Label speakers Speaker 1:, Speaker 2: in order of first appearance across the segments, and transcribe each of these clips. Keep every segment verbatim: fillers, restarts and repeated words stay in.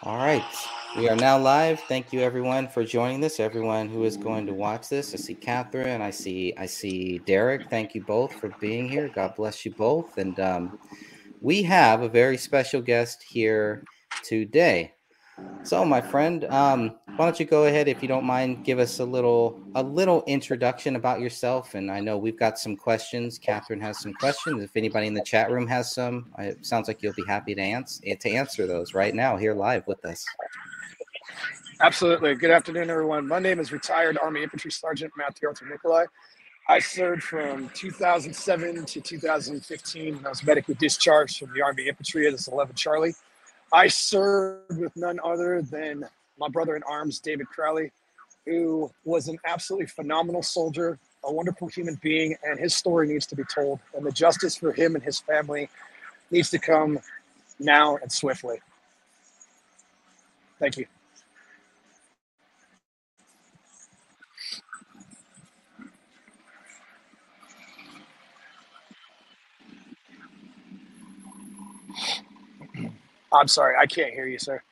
Speaker 1: All right. We are now live. Thank you everyone for joining this. Everyone who is going to watch this. I see Catherine. I see I see Derek. Thank you both for being here. God bless you both. And um, we have a very special guest here today. So, my friend, um, why don't you go ahead, if you don't mind, give us a little a little introduction about yourself? And I know we've got some questions. Catherine has some questions. If anybody in the chat room has some, it sounds like you'll be happy to answer to answer those right now here live with us.
Speaker 2: Absolutely. Good afternoon, everyone. My name is retired Army Infantry Sergeant Matthew Arthur Nikolai. I served from two thousand seven to two thousand fifteen. I was medically discharged from the Army Infantry as eleven Charlie. I served with none other than my brother in arms, David Crowley, who was an absolutely phenomenal soldier, a wonderful human being, and his story needs to be told. And the justice for him and his family needs to come now and swiftly. Thank you. I'm sorry, I can't hear you, sir.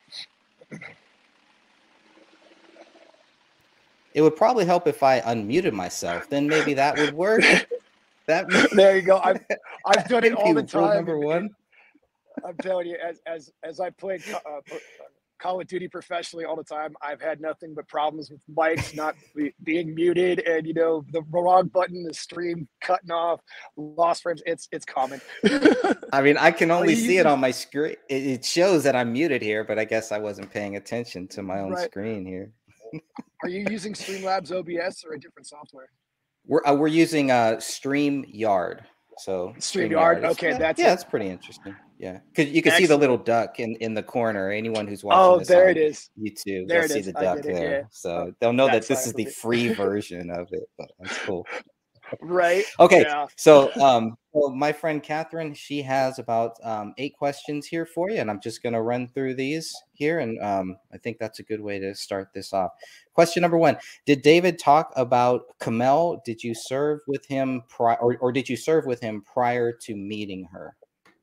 Speaker 1: It would probably help if I unmuted myself. Then maybe that would work. That
Speaker 2: there you go. I've I've done it all the time.
Speaker 1: Number one.
Speaker 2: I'm telling you, as as as I played uh, Call of Duty professionally all the time, I've had nothing but problems with mics not be, being muted, and you know the wrong button, the stream cutting off, lost frames. It's it's common.
Speaker 1: I mean, I can only see it on my screen. It shows that I'm muted here, but I guess I wasn't paying attention to my own right. screen here.
Speaker 2: Are you using Streamlabs O B S or a different software?
Speaker 1: We're uh, we're using uh, StreamYard. So
Speaker 2: StreamYard. Okay,
Speaker 1: yeah,
Speaker 2: that's
Speaker 1: yeah,
Speaker 2: it.
Speaker 1: that's pretty interesting. Yeah, because you can Excellent. see the little duck in, in the corner. Anyone who's watching
Speaker 2: oh,
Speaker 1: this
Speaker 2: there
Speaker 1: on
Speaker 2: it is.
Speaker 1: YouTube,
Speaker 2: there
Speaker 1: they'll
Speaker 2: it
Speaker 1: see
Speaker 2: is.
Speaker 1: the duck
Speaker 2: it,
Speaker 1: there.
Speaker 2: Yeah.
Speaker 1: So they'll know that this is the free version of it. But that's cool.
Speaker 2: Right.
Speaker 1: Okay.
Speaker 2: Yeah.
Speaker 1: So, um, well, my friend Catherine, she has about um, eight questions here for you, and I'm just going to run through these here, and um, I think that's a good way to start this off. Question number one: did David talk about Kamel? Did you serve with him prior, or, or did you serve with him prior to meeting her?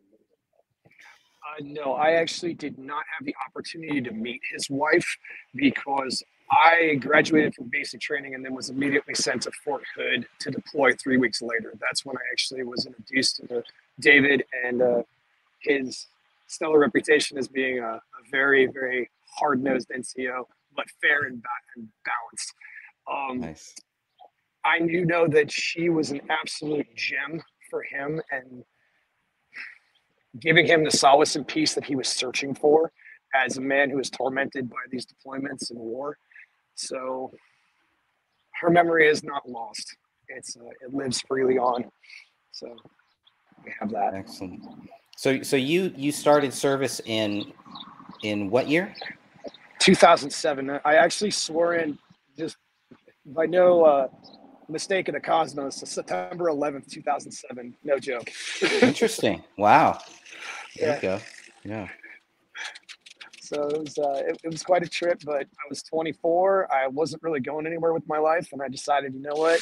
Speaker 2: Uh, no, I actually did not have the opportunity to meet his wife because I graduated from basic training and then was immediately sent to Fort Hood to deploy three weeks later. That's when I actually was introduced to David and uh, his stellar reputation as being a, a very, very hard-nosed N C O, but fair and, ba- and balanced. Um,
Speaker 1: nice.
Speaker 2: I do know that she was an absolute gem for him and giving him the solace and peace that he was searching for as a man who was tormented by these deployments and war. So her memory is not lost. It's uh, it lives freely on. So we have that.
Speaker 1: Excellent. So so you you started service in in what year?
Speaker 2: two thousand seven. I actually swore in just by no uh, mistake of the cosmos, September eleventh, two thousand seven. No joke.
Speaker 1: Interesting. Wow. There
Speaker 2: yeah.
Speaker 1: you go. Yeah.
Speaker 2: So it was uh, it, it was quite a trip, but I was twenty-four. I wasn't really going anywhere with my life, and I decided, you know what?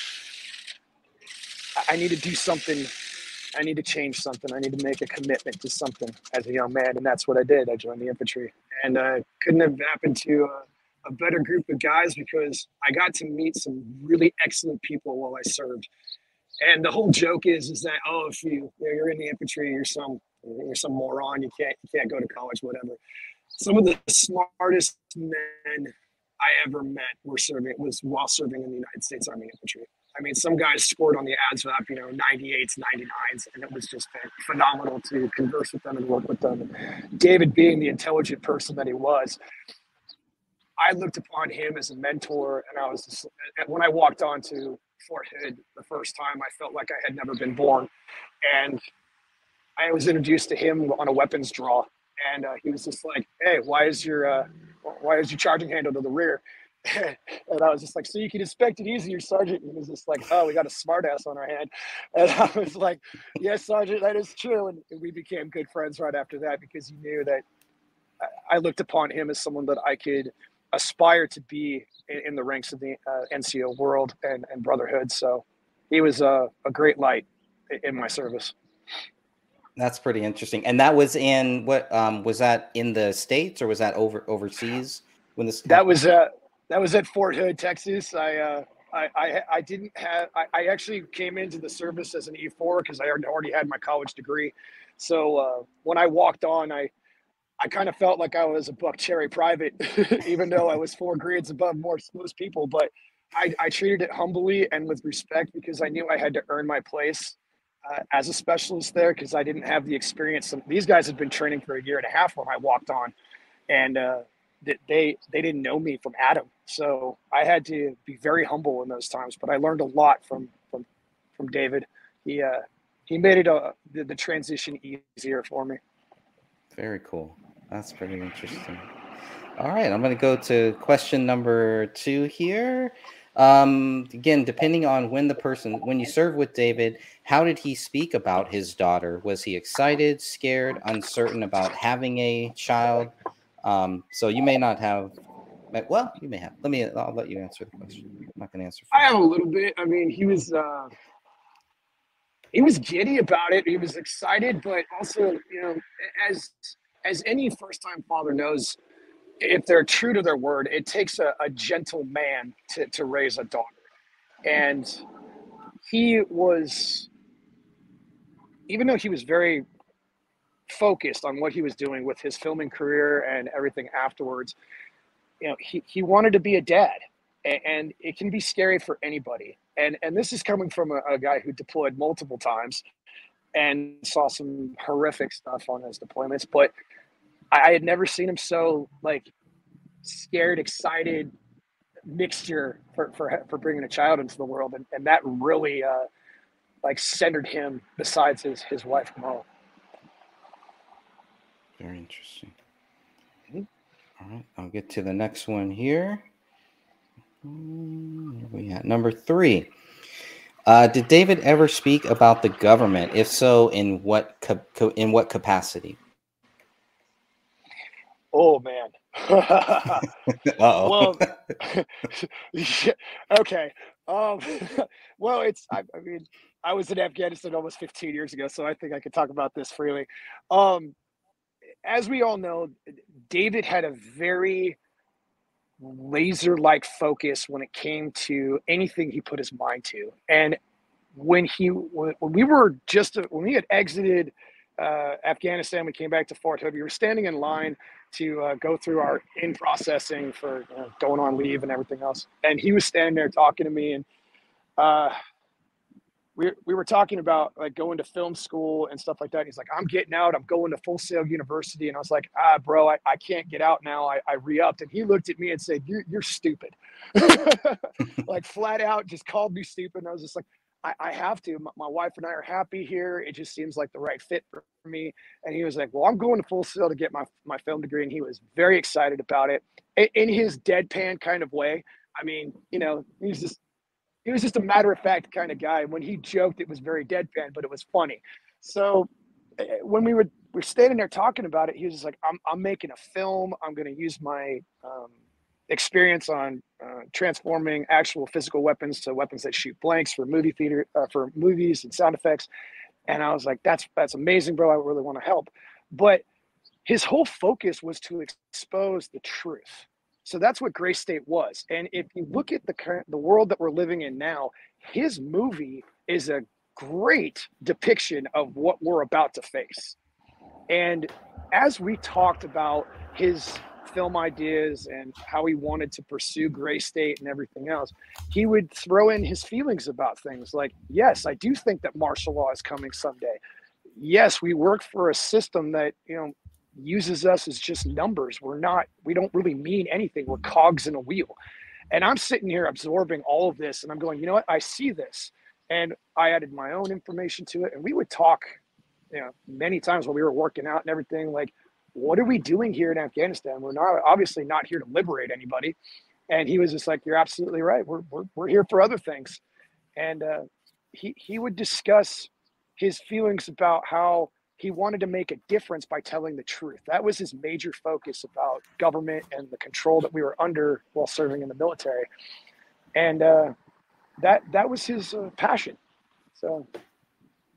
Speaker 2: I, I need to do something. I need to change something. I need to make a commitment to something as a young man, and that's what I did. I joined the infantry, and uh, couldn't have happened to a, a better group of guys because I got to meet some really excellent people while I served. And the whole joke is, is that oh, if you you're in the infantry, you're some you're some moron. You can't you can't go to college, whatever. Some of the smartest men I ever met were serving was while serving in the United States Army Infantry. I mean, some guys scored on the A D S V A P, you know, ninety-eights, ninety-nines, and it was just phenomenal to converse with them and work with them. And David, being the intelligent person that he was, I looked upon him as a mentor, and I was just, when I walked onto Fort Hood the first time, I felt like I had never been born, and I was introduced to him on a weapons draw. And uh, he was just like, "Hey, why is your uh, why is your charging handle to the rear?" And I was just like, "So you can inspect it easier, Sergeant." And he was just like, "Oh, we got a smart ass on our hand." And I was like, "Yes, Sergeant, that is true." And we became good friends right after that because he knew that I looked upon him as someone that I could aspire to be in, in the ranks of the uh, N C O world and, and brotherhood. So he was a, a great light in my service.
Speaker 1: That's pretty interesting. And that was in what um was that in the States or was that over overseas when this
Speaker 2: That
Speaker 1: happened?
Speaker 2: was uh that was at Fort Hood, Texas. I uh I, I, I didn't have I, I actually came into the service as an E four because I already had my college degree. So uh, when I walked on, I I kind of felt like I was a Buck Cherry private, even though I was four grades above most most people. But I, I treated it humbly and with respect because I knew I had to earn my place uh, as a specialist there because I didn't have the experience. Some, these guys had been training for a year and a half when I walked on, and uh, they they didn't know me from Adam. So I had to be very humble in those times. But I learned a lot from from from David. He uh, he made it a, the, the transition easier for me.
Speaker 1: Very cool. That's pretty interesting. All right, I'm going to go to question number two here. Um, again, depending on when the person, when you served with David, how did he speak about his daughter? Was he excited, scared, uncertain about having a child? Um, so you may not have, well, you may have. Let me, I'll let you answer the question. I'm not going to answer for
Speaker 2: I have a little bit. I mean, he was uh, he was giddy about it. He was excited, but also, you know, as as any first time father knows, if they're true to their word, it takes a, a gentle man to, to raise a daughter. And he was, even though he was very focused on what he was doing with his filming career and everything afterwards, you know, he, he wanted to be a dad. And, and it can be scary for anybody. And and this is coming from a, a guy who deployed multiple times and saw some horrific stuff on his deployments. But I, I had never seen him so like scared, excited, mixture for, for for bringing a child into the world, and, and that really uh, like centered him besides his his wife Kamala.
Speaker 1: Very interesting. All right, I'll get to the next one here. Where we at? Number three. Uh, did David ever speak about the government? If so, in what co- in what capacity?
Speaker 2: Oh man.
Speaker 1: Uh-oh.
Speaker 2: Well, yeah, okay. Um, well, it's I, I mean I was in Afghanistan almost fifteen years ago, so I think I could talk about this freely. Um, as we all know, David had a very laser-like focus when it came to anything he put his mind to, and when he when we were just when we had exited uh, Afghanistan, we came back to Fort Hood. We were standing in line to uh, go through our in processing for you know, going on leave and everything else. And he was standing there talking to me, and uh, we we were talking about like going to film school and stuff like that. He's like, "I'm getting out. I'm going to Full Sail University." And I was like, "Ah, bro, I, I can't get out now. I, I re-upped." And he looked at me and said, "You're you're stupid," like flat out, just called me stupid. And I was just like, I, I have to. My, my wife and I are happy here. It just seems like the right fit for me. And he was like, "Well, I'm going to Full Sail to get my my film degree," and he was very excited about it in, in his deadpan kind of way. I mean, you know, he's just he was just a matter of fact kind of guy. When he joked, it was very deadpan, but it was funny. So uh, when we were we are standing there talking about it, he was just like, "I'm I'm making a film. I'm going to use my um, experience on uh, transforming actual physical weapons to weapons that shoot blanks for movie theater uh, for movies and sound effects." And I was like, "That's that's amazing, bro. I really want to help." But his whole focus was to expose the truth. So that's what Gray State was. And if you look at the current the world that we're living in now, his movie is a great depiction of what we're about to face. And as we talked about his film ideas and how he wanted to pursue Gray State and everything else, he would throw in his feelings about things like, yes, I do think that martial law is coming someday. Yes, we work for a system that, you know, uses us as just numbers. We're not, we don't really mean anything. We're cogs in a wheel. And I'm sitting here absorbing all of this and I'm going, you know what? I see this. And I added my own information to it. And we would talk, you know, many times when we were working out and everything, like, what are we doing here in Afghanistan? We're not obviously not here to liberate anybody. And he was just like, you're absolutely right. We're, we're, we're here for other things. And uh, he, he would discuss his feelings about how he wanted to make a difference by telling the truth. That was his major focus about government and the control that we were under while serving in the military. And uh, that that was his uh, passion. So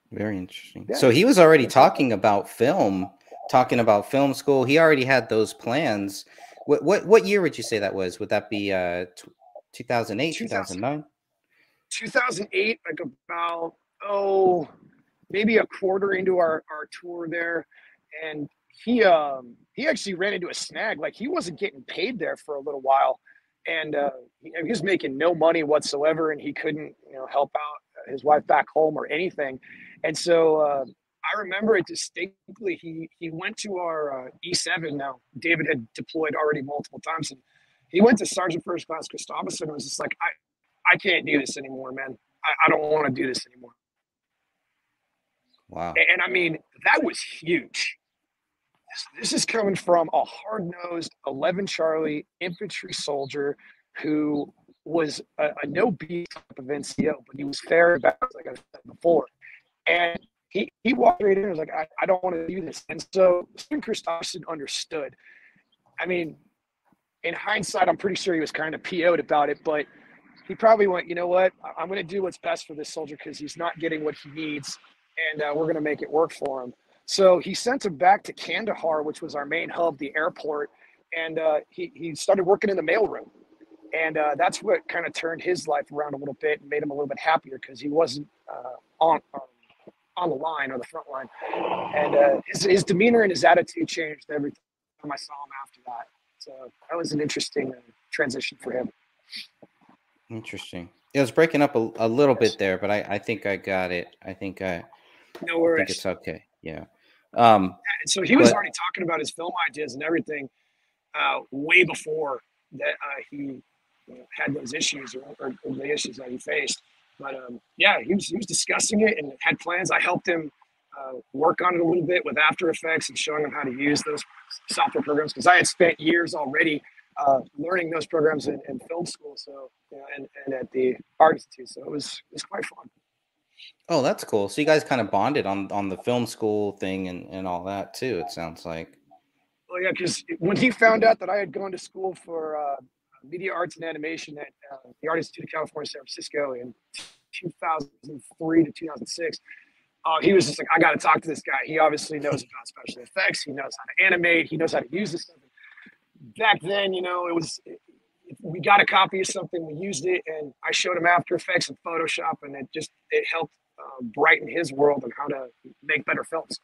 Speaker 1: Very interesting.
Speaker 2: Yeah.
Speaker 1: So he was already talking about film, talking about film school. He already had those plans. What what what year would you say that was? Would that be uh two thousand eight, two thousand nine?
Speaker 2: two thousand eight, like about, oh, maybe a quarter into our, our tour there. And he um he actually ran into a snag. Like, he wasn't getting paid there for a little while. And uh, he, he was making no money whatsoever, and he couldn't, you know, help out his wife back home or anything. And so uh, I remember it distinctly. He he went to our uh, E seven. Now, David had deployed already multiple times, and he went to Sergeant First Class Gustavus and was just like, I, I can't do this anymore, man. I, I don't want to do this anymore.
Speaker 1: Wow.
Speaker 2: And, and I mean, that was huge. This, this is coming from a hard-nosed eleven Charlie infantry soldier who was a, a no B type of N C O, but he was fair about it, like I said before. And he, he walked right in and was like, I, I don't want to do this. And so Sergeant Christopherson understood. I mean, in hindsight, I'm pretty sure he was kind of P O'd about it, but he probably went, you know what, I'm going to do what's best for this soldier because he's not getting what he needs, and uh, we're going to make it work for him. So he sent him back to Kandahar, which was our main hub, the airport, and uh, he, he started working in the mailroom. And uh, that's what kind of turned his life around a little bit and made him a little bit happier because he wasn't uh, on um, on the line or the front line. And uh, his, his demeanor and his attitude changed every time I saw him after that. So that was an interesting uh, transition for him.
Speaker 1: Interesting. It was breaking up a, a little bit there, but I, I think I got it. I think I,
Speaker 2: no worries.
Speaker 1: I think it's okay. Yeah. Um,
Speaker 2: so he was
Speaker 1: but,
Speaker 2: already talking about his film ideas and everything uh, way before that uh, he you know, had those issues or, or, or the issues that he faced. But um, yeah, he was, he was discussing it and had plans. I helped him uh, work on it a little bit with After Effects and showing him how to use those software programs because I had spent years already uh, learning those programs in, in film school. So you know, and, and at the Art Institute. So it was it was quite fun.
Speaker 1: Oh, that's cool. So you guys kind of bonded on on the film school thing and, and all that too, it sounds like.
Speaker 2: Well, yeah, because when he found out that I had gone to school for uh, media arts and animation at uh, the Art Institute of California, San Francisco in two thousand three to two thousand six, uh, he was just like, I got to talk to this guy. He obviously knows about special effects. He knows how to animate. He knows how to use this stuff. Back then, you know, it was, we got a copy of something, we used it, and I showed him After Effects and Photoshop, and it just, it helped uh, brighten his world on how to make better films.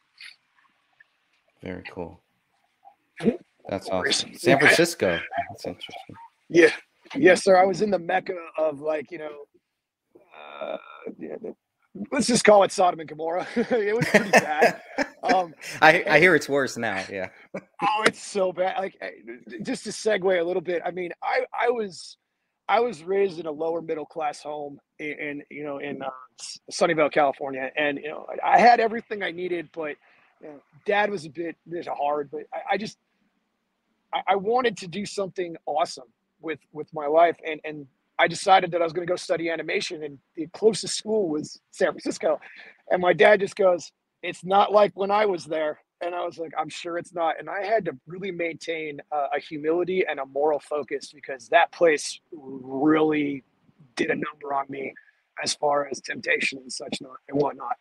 Speaker 1: Very cool. That's awesome. San Francisco. That's interesting.
Speaker 2: Yeah. Yes, sir. I was in the mecca of, like, you know, uh, yeah, let's just call it Sodom and Gomorrah. It was pretty bad. Um,
Speaker 1: I, I hear it's worse now. Yeah.
Speaker 2: Oh, it's so bad. Like, just to segue a little bit. I mean, I, I was, I was raised in a lower middle class home in, in you know, in uh, Sunnyvale, California, and you know, I had everything I needed, but you know, Dad was a bit, bit hard. But I, I just, I, I wanted to do something awesome with with my life, and and I decided that I was going to go study animation, and the closest school was San Francisco. And my dad just goes, it's not like when I was there. And I was like, I'm sure it's not. And I had to really maintain uh, a humility and a moral focus because that place really did a number on me as far as temptation and such not and whatnot.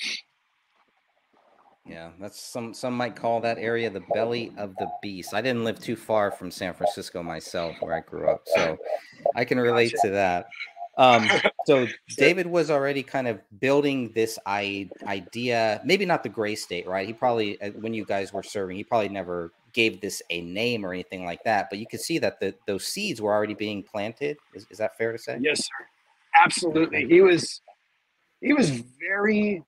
Speaker 1: Yeah, that's some some might call that area the belly of the beast. I didn't live too far from San Francisco myself, where I grew up, so I can relate to that. Um, so David was already kind of building this I- idea, maybe not the gray state, right? He probably, when you guys were serving, he probably never gave this a name or anything like that, but you could see that the, those seeds were already being planted. Is, is that fair to say?
Speaker 2: Yes, sir. Absolutely. He was, he was very,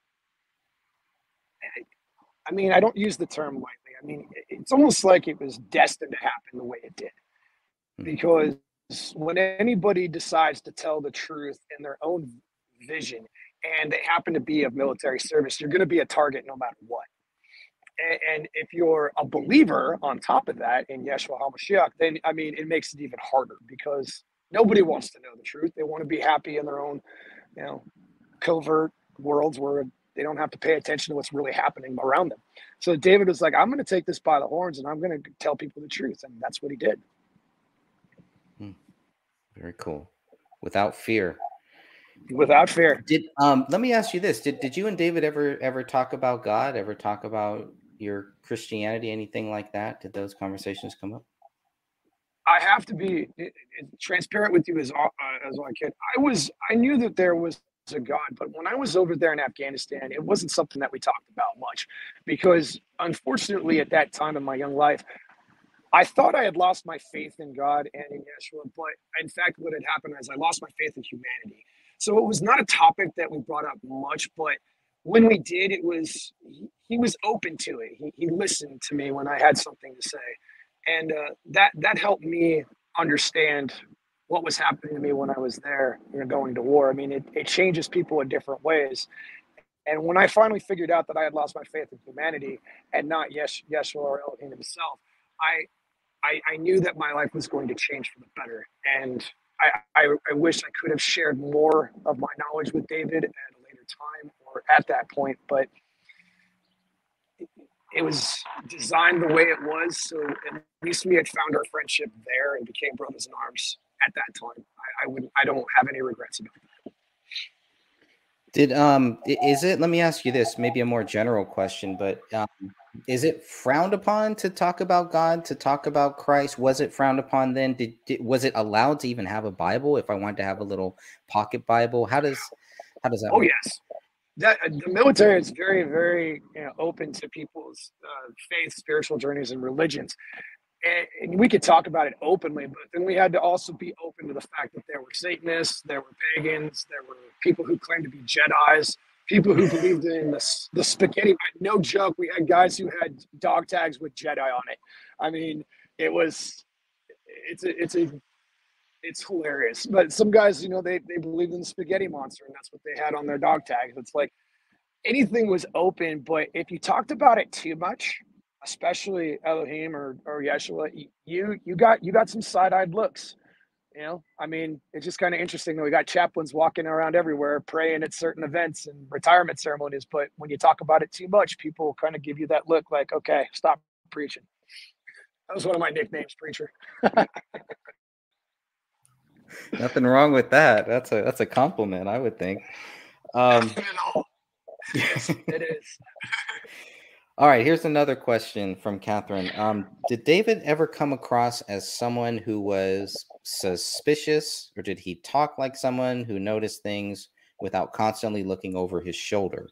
Speaker 2: I mean, I don't use the term lightly. I mean, it's almost like it was destined to happen the way it did. Because when anybody decides to tell the truth in their own vision and they happen to be of military service, you're going to be a target no matter what. And, and if you're a believer on top of that in Yeshua HaMashiach, then, I mean, it makes it even harder because nobody wants to know the truth. They want to be happy in their own, you know, covert worlds where they don't have to pay attention to what's really happening around them. So David was like, I'm going to take this by the horns and I'm going to tell people the truth. And that's what he did.
Speaker 1: Very cool. Without fear.
Speaker 2: without fear.
Speaker 1: Did um let me ask you this. Did did you and David ever ever talk about God? Ever talk about your Christianity, anything like that? Did those conversations come up?
Speaker 2: I have to be uh, transparent with you as all, uh, as all I can. I was I knew that there was a God, but when I was over there in Afghanistan, it wasn't something that we talked about much, because unfortunately at that time in my young life, I thought I had lost my faith in God and in Yeshua, but in fact, what had happened is I lost my faith in humanity. So it was not a topic that we brought up much, but when we did, it was he, he was open to it. He, he listened to me when I had something to say, and uh, that that helped me understand what was happening to me when I was there, you know, going to war. I mean, it, it changes people in different ways. And when I finally figured out that I had lost my faith in humanity and not Yesh, Yeshua or Elohim himself, I I, I knew that my life was going to change for the better. And I, I, I wish I could have shared more of my knowledge with David at a later time or at that point, but it, it was designed the way it was. So at least we had found our friendship there and became brothers in arms at that time. I, I wouldn't, I don't have any regrets about that.
Speaker 1: Did um is it? Let me ask you this, maybe a more general question, but um, is it frowned upon to talk about God, to talk about Christ? Was it frowned upon then? Did, did was it allowed to even have a Bible? If I wanted to have a little pocket Bible, how does how does that
Speaker 2: Oh
Speaker 1: work?
Speaker 2: yes, that the military is very, very, you know, open to people's uh, faith, spiritual journeys, and religions. And, and we could talk about it openly, but then we had to also be open to the fact that there were Satanists, there were pagans, there were people who claimed to be Jedis, people who believed in the, the spaghetti. No joke, we had guys who had dog tags with Jedi on it. I mean, it was, it's a, it's a, it's hilarious. But some guys, you know, they they believed in the spaghetti monster, and that's what they had on their dog tags. It's like anything was open, but if you talked about it too much, especially Elohim or, or Yeshua, you you got you got some side-eyed looks. You know, I mean, it's just kind of interesting that we got chaplains walking around everywhere praying at certain events and retirement ceremonies, but when you talk about it too much, people kind of give you that look like, okay, stop preaching. That was one of my nicknames, preacher.
Speaker 1: Nothing wrong with that. That's a that's a compliment, I would think. Um,
Speaker 2: Yes, it is.
Speaker 1: All right, here's another question from Catherine. Um, did David ever come across as someone who was suspicious, or did he talk like someone who noticed things without constantly looking over his shoulder?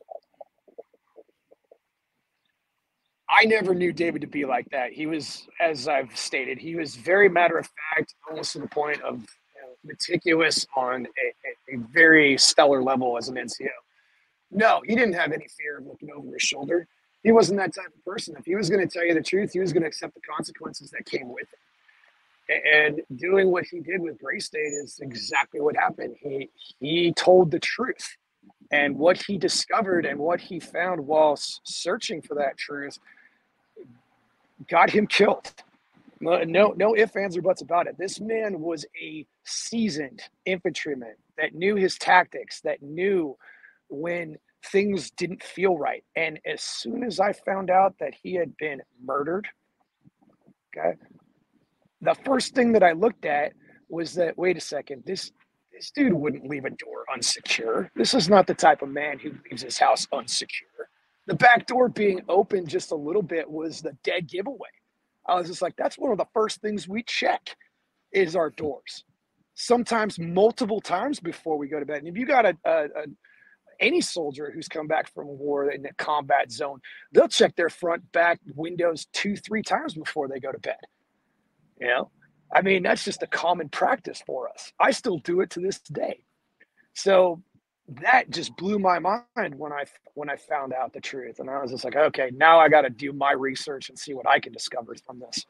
Speaker 2: I never knew David to be like that. He was, as I've stated, he was very matter of fact, almost to the point of, you know, meticulous on a, a, a very stellar level as an N C O. No, he didn't have any fear of looking over his shoulder. He wasn't that type of person. If he was going to tell you the truth, he was going to accept the consequences that came with it. And doing what he did with Gray State is exactly what happened. He he told the truth, and what he discovered and what he found while searching for that truth got him killed. No, no, no ifs, ands, or buts about it. This man was a seasoned infantryman that knew his tactics, that knew when things didn't feel right. And as soon as I found out that he had been murdered, okay, the first thing that I looked at was that, wait a second, this this dude wouldn't leave a door unsecure. This is not the type of man who leaves his house unsecure. The back door being open just a little bit was the dead giveaway. I was just like, that's one of the first things we check is our doors. Sometimes multiple times before we go to bed. And if you got a, a, a any soldier who's come back from war in a combat zone, they'll check their front, back windows two, three times before they go to bed. You know, I mean, that's just a common practice for us. I still do it to this day. So that just blew my mind when I when I found out the truth, and I was just like, okay, now I got to do my research and see what I can discover from this.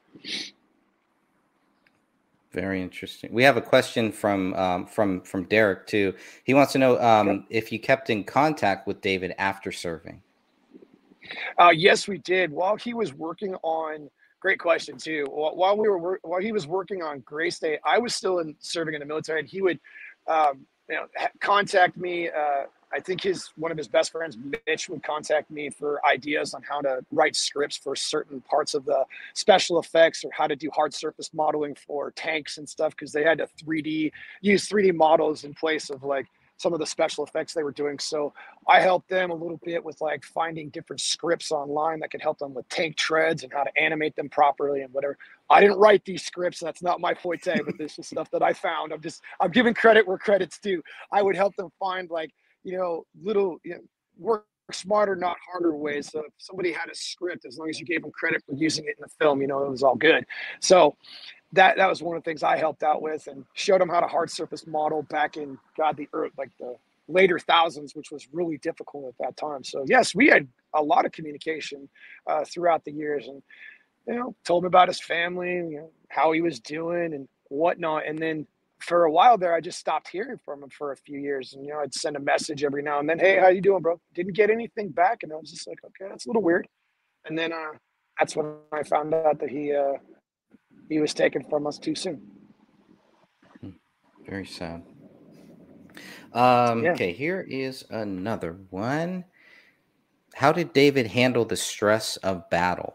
Speaker 1: Very interesting. We have a question from um, from from Derek too. He wants to know um, okay. if you kept in contact with David after serving.
Speaker 2: Uh, yes, we did. While he was working on, great question too. While we were while he was working on Gray State, I was still in serving in the military, and he would, um, you know, contact me. Uh, I think his one of his best friends, Mitch, would contact me for ideas on how to write scripts for certain parts of the special effects, or how to do hard surface modeling for tanks and stuff, because they had to three D use three D models in place of like some of the special effects they were doing. So I helped them a little bit with like finding different scripts online that could help them with tank treads and how to animate them properly and whatever. I didn't write these scripts. That's not my forte, but this is stuff that I found. I'm just, I'm giving credit where credit's due. I would help them find like, you know, little, you know, work smarter, not harder ways. So if somebody had a script, as long as you gave them credit for using it in the film, you know, it was all good. So that that was one of the things I helped out with and showed them how to hard surface model back in God the earth, like the later thousands, which was really difficult at that time. So yes, we had a lot of communication uh, throughout the years, and you know, told him about his family, you know, how he was doing and whatnot. And then for a while there, I just stopped hearing from him for a few years. And you know, I'd send a message every now and then, "Hey, how you doing, bro?" Didn't get anything back, and I was just like, "Okay, that's a little weird." And then uh, that's when I found out that he uh, he was taken from us too soon.
Speaker 1: Very sad. Um,
Speaker 2: Yeah.
Speaker 1: okay, here is another one. How did David handle the stress of battle?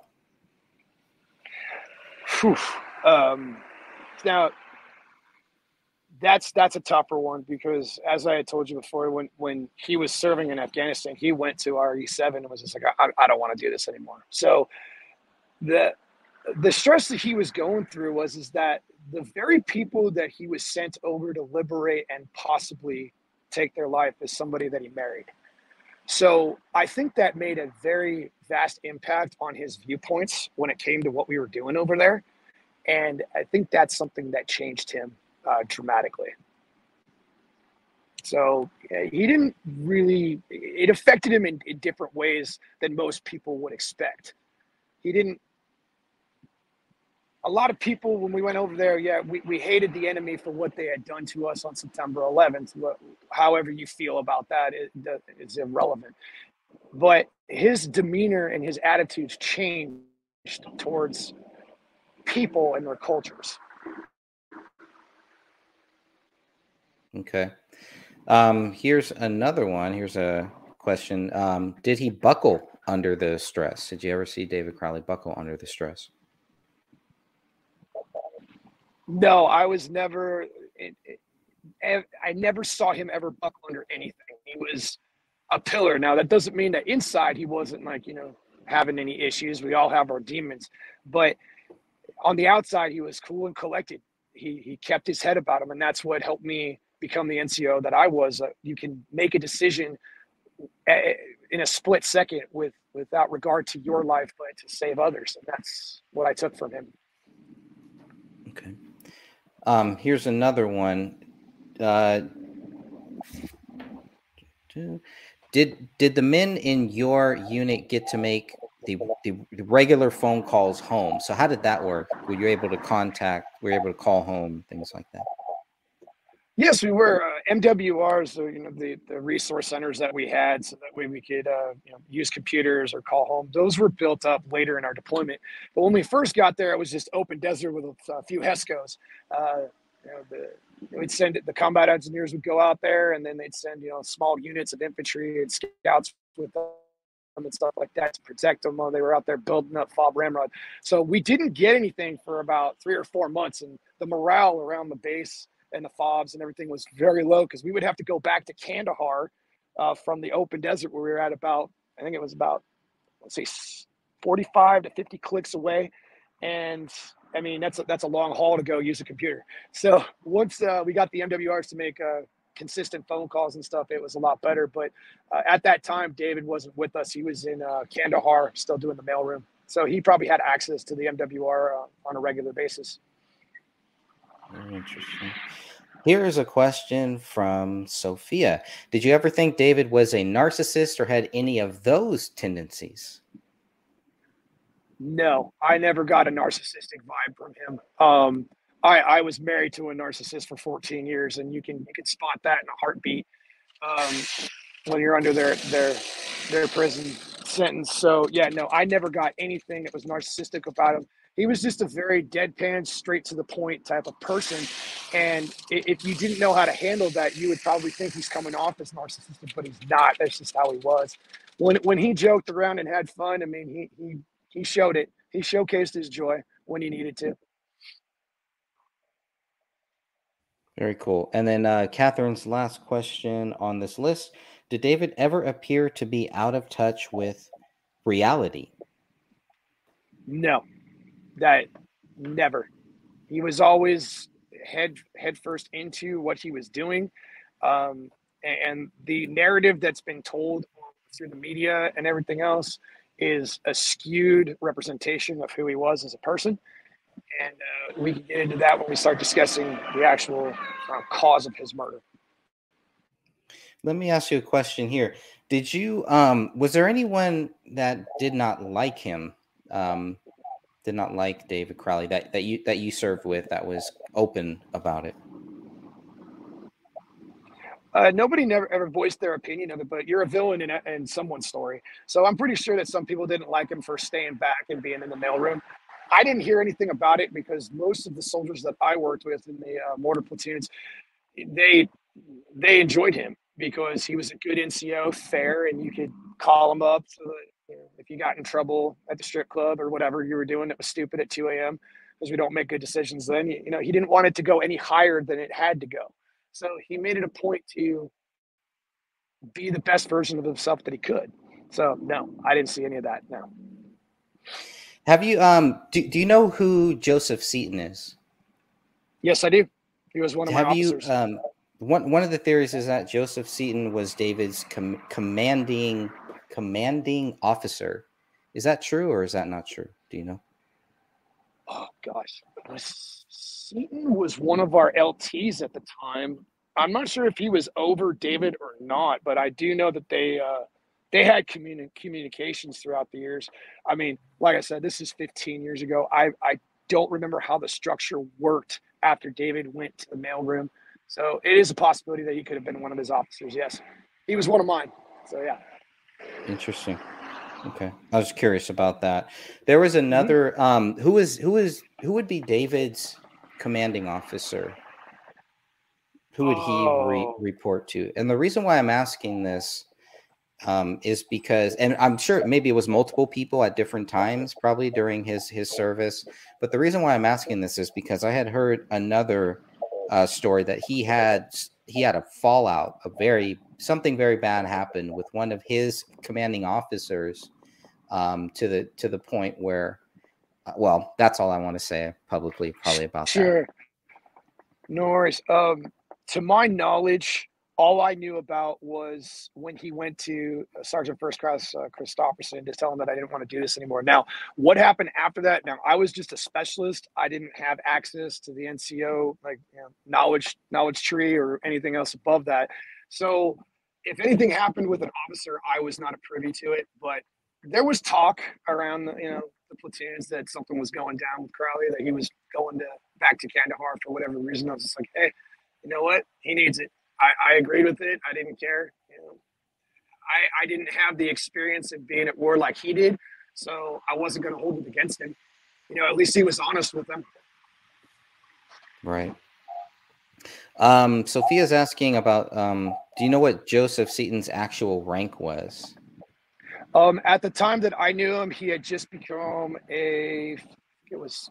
Speaker 2: Whew. Um, now, that's that's a tougher one because, as I had told you before, when when he was serving in Afghanistan, he went to R E seven and was just like, I, I don't want to do this anymore. So the the stress that he was going through was is that the very people that he was sent over to liberate and possibly take their life is somebody that he married. So I think that made a very vast impact on his viewpoints when it came to what we were doing over there. And I think that's something that changed him uh, dramatically. So yeah, he didn't really, it affected him in, in different ways than most people would expect. He didn't, a lot of people, when we went over there, yeah, we, we hated the enemy for what they had done to us on September eleventh. However you feel about that is irrelevant. But his demeanor and his attitudes changed towards people and their cultures.
Speaker 1: Okay. Um, here's another one. Here's a question. Um, did he buckle under the stress? Did you ever see David Crowley buckle under the stress?
Speaker 2: No, I was never, it, it, I never saw him ever buckle under anything. He was a pillar. Now, that doesn't mean that inside he wasn't like, you know, having any issues. We all have our demons. But on the outside, he was cool and collected. He he kept his head about him. And that's what helped me become the N C O that I was. Uh, you can make a decision in a split second with without regard to your life, but to save others. And that's what I took from him.
Speaker 1: Okay. Um, here's another one. Uh, did did the men in your unit get to make the, the regular phone calls home? So how did that work? Were you able to contact? Were you able to call home? Things like that.
Speaker 2: Yes, we were. Uh, M W Rs, so, you know, the, the resource centers that we had, so that way we could uh, you know, use computers or call home. Those were built up later in our deployment. But when we first got there, it was just open desert with a, a few HESCOs. Uh, you know, the, we'd send it, the combat engineers would go out there, and then they'd send, you know, small units of infantry and scouts with them and stuff like that to protect them while they were out there building up Fob Ramrod. So we didn't get anything for about three or four months, and the morale around the base and the fobs and everything was very low because we would have to go back to Kandahar uh, from the open desert where we were at about, I think it was about, let's say, forty-five to fifty clicks away. And I mean, that's a, that's a long haul to go use a computer. So once uh, we got the M W Rs to make uh, consistent phone calls and stuff, it was a lot better. But uh, at that time, David wasn't with us. He was in uh, Kandahar still doing the mailroom. So he probably had access to the M W R uh, on a regular basis.
Speaker 1: Very interesting. Here is a question from Sophia. Did you ever think David was a narcissist or had any of those tendencies?
Speaker 2: No, I never got a narcissistic vibe from him. Um, I, I was married to a narcissist for fourteen years, and you can you can spot that in a heartbeat um, when you're under their their their prison sentence. So yeah, no, I never got anything that was narcissistic about him. He was just a very deadpan, straight to the point type of person. And if you didn't know how to handle that, you would probably think he's coming off as narcissistic, but he's not. That's just how he was. When when he joked around and had fun, I mean, he he he showed it. He showcased his joy when he needed to.
Speaker 1: Very cool. And then uh, Catherine's last question on this list: did David ever appear to be out of touch with reality?
Speaker 2: No, that never. He was always head head first into what he was doing, um, and the narrative that's been told through the media and everything else is a skewed representation of who he was as a person. And uh, we can get into that when we start discussing the actual uh, cause of his murder.
Speaker 1: Let me ask you a question here. Did you um was there anyone that did not like him? Um did not like David Crowley that that you that you served with that was open about it?
Speaker 2: Uh, nobody never ever voiced their opinion of it, but you're a villain in, a, in someone's story. So I'm pretty sure that some people didn't like him for staying back and being in the mailroom. I didn't hear anything about it because most of the soldiers that I worked with in the uh, mortar platoons, they they enjoyed him because he was a good N C O, fair, and you could call him up so that, you know, if you got in trouble at the strip club or whatever you were doing that was stupid at two a m because we don't make good decisions then. You know, he didn't want it to go any higher than it had to go. So he made it a point to be the best version of himself that he could. So no, I didn't see any of that. No.
Speaker 1: Have you um do, do you know who Joseph Seaton is?
Speaker 2: Yes, I do. He was one of my
Speaker 1: Have you
Speaker 2: officers.
Speaker 1: um one one of the theories is that Joseph Seaton was David's com- commanding commanding officer. Is that true or is that not true? Do you know?
Speaker 2: Oh gosh, Seaton was one of our L Ts at the time. I'm not sure if he was over David or not, but I do know that they uh, they had communi- communications throughout the years. I mean, like I said, this is fifteen years ago. I I don't remember how the structure worked after David went to the mailroom, so it is a possibility that he could have been one of his officers. Yes, he was one of mine. So yeah.
Speaker 1: Interesting. Okay. I was curious about that. There was
Speaker 2: Mm-hmm.
Speaker 1: another um who is who is who would be David's commanding officer? Who would he re-
Speaker 2: Oh,
Speaker 1: report to? And the reason why I'm asking this um is because and I'm sure maybe it was multiple people at different times probably during his his service, but the reason why I'm asking this is because I had heard another uh story that he had he had a fallout, a very something very bad happened with one of his commanding officers um, to the to the point where, uh, well, that's all I want to say publicly, probably about that.
Speaker 2: sure. No worries. Um, to my knowledge, all I knew about was when he went to uh, Sergeant First Class uh, Christopherson to tell him that I didn't want to do this anymore. Now, what happened after that? Now, I was just a specialist. I didn't have access to the N C O like, you know, knowledge knowledge tree or anything else above that. So, if anything happened with an officer, I was not a privy to it. But there was talk around, the, you know, the platoons that something was going down with Crowley, that he was going to back to Kandahar for whatever reason. I was just like, hey, you know what? He needs it. I, I agreed with it. I didn't care. You know, I, I didn't have the experience of being at war like he did, so I wasn't going to hold it against him. You know, at least he was honest with them.
Speaker 1: Right. Um, Sophia's asking about, um, do you know what Joseph Seaton's actual rank was?
Speaker 2: Um, at the time that I knew him, he had just become a. It was.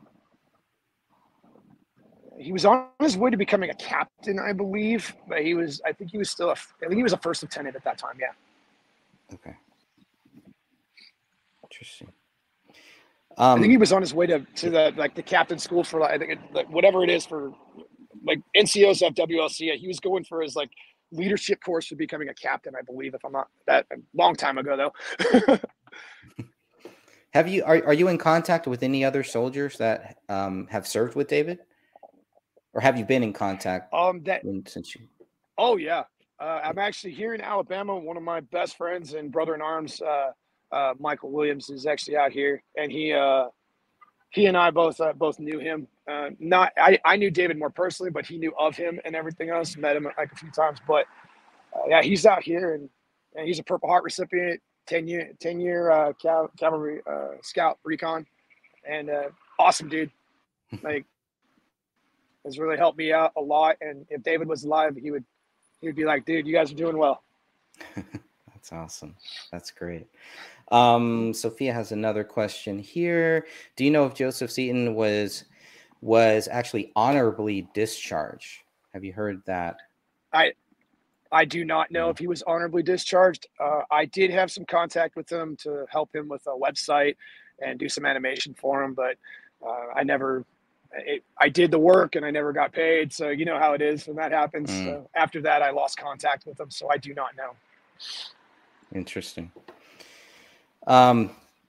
Speaker 2: He was on his way to becoming a captain, I believe, but he was. I think he was still a. I think he was a first lieutenant at that time. Yeah.
Speaker 1: Okay. Interesting.
Speaker 2: I think he
Speaker 1: Um,
Speaker 2: was on his way to to the like the captain school for like I think it, like whatever it is for like N C Os have W L C. He was going for his like leadership course for becoming a captain, I believe. If I'm not that a long time ago though.
Speaker 1: have you are, are you in contact with any other soldiers that um, have served with David, or have you been in contact
Speaker 2: um. That.
Speaker 1: when, since you?
Speaker 2: Oh yeah. Uh, I'm actually here in Alabama. One of my best friends and brother in arms, uh, uh, Michael Williams, is actually out here, and he uh, he and I both uh, both knew him. Uh, not I, I knew David more personally, but he knew of him and everything else. Met him like a few times, but uh, yeah, he's out here and, and he's a Purple Heart recipient, ten year ten year uh, cal- cavalry uh, scout recon, and uh, awesome dude. Like has really helped me out a lot. And if David was alive, he would he would be like, dude, you guys are doing well.
Speaker 1: That's awesome. That's great. Um, Sophia has another question here. Do you know if Joseph Seaton was was actually honorably discharged Have you heard that?
Speaker 2: I I do not know if he was honorably discharged. Uh, I did have some contact with him to help him with a website and do some animation for him, but uh, I never. It, I did the work and I never got paid, so you know how it is when that happens.
Speaker 1: Mm.
Speaker 2: So after that, I lost contact with him, so I do not know.
Speaker 1: Interesting. Um.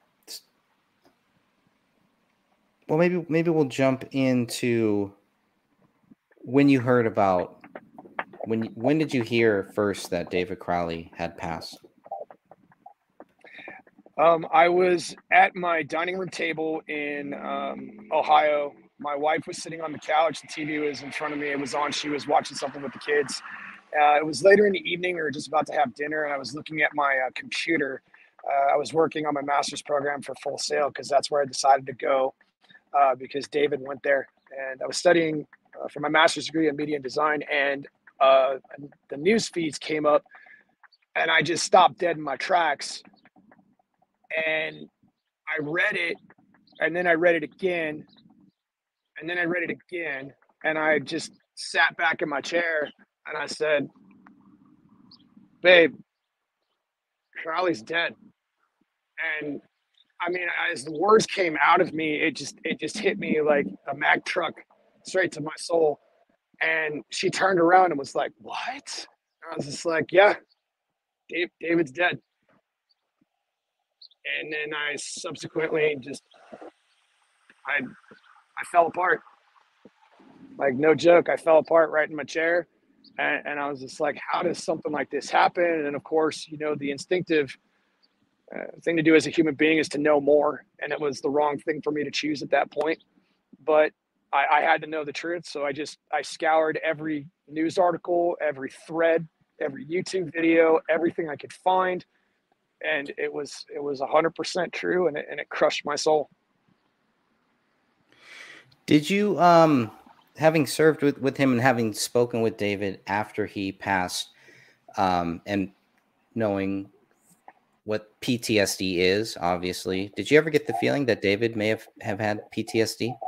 Speaker 1: Well, maybe maybe we'll jump into when you heard about when when did you hear first that David Crowley had passed?
Speaker 2: Um, I was at my dining room table in um, Ohio. My wife was sitting on the couch. The T V was in front of me. It was on. She was watching something with the kids. Uh, it was later in the evening. We were just about to have dinner, and I was looking at my uh, computer. Uh, I was working on my master's program for Full Sail because that's where I decided to go uh, because David went there. And I was studying uh, for my master's degree in media and design, and uh, the news feeds came up, and I just stopped dead in my tracks. And I read it, and then I read it again, and then I read it again, and I just sat back in my chair, and I said, babe, Crowley's dead. And I mean, as the words came out of me, it just it just hit me like a Mack truck straight to my soul. And she turned around and was like, what? And I was just like, yeah, Dave, David's dead. And then I subsequently just, I, I fell apart. Like, no joke, I fell apart right in my chair. And, and I was just like, how does something like this happen? And of course, you know, the instinctive uh, thing to do as a human being is to know more. And it was the wrong thing for me to choose at that point. But I, I had to know the truth. So I just, I scoured every news article, every thread, every YouTube video, everything I could find. And it was, it was one hundred percent true. And it, and it crushed my soul.
Speaker 1: Did you, um, having served with, with him and having spoken with David after he passed, um, and knowing what P T S D is, obviously, did you ever get the feeling that David may have, have had P T S D?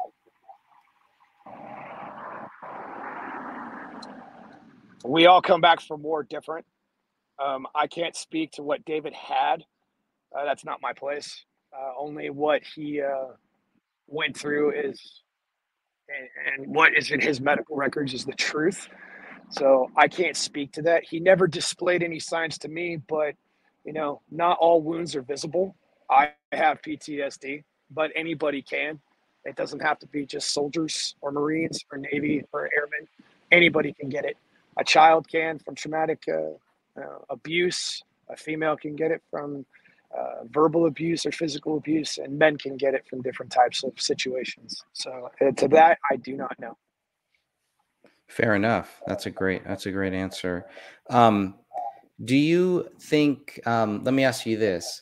Speaker 2: We all come back from war different. Um, I can't speak to what David had. Uh, that's not my place. Uh, only what he uh, went through is, and, and what is in his medical records is the truth. So I can't speak to that. He never displayed any signs to me, but you know, not all wounds are visible. I have P T S D, but anybody can. It doesn't have to be just soldiers or Marines or Navy or airmen. Anybody can get it. A child can from traumatic uh, uh, abuse. A female can get it from uh, verbal abuse or physical abuse, and men can get it from different types of situations. So uh, to that, I do not know.
Speaker 1: Fair enough. That's a great, that's a great answer. Um, do you think, um, let me ask you this,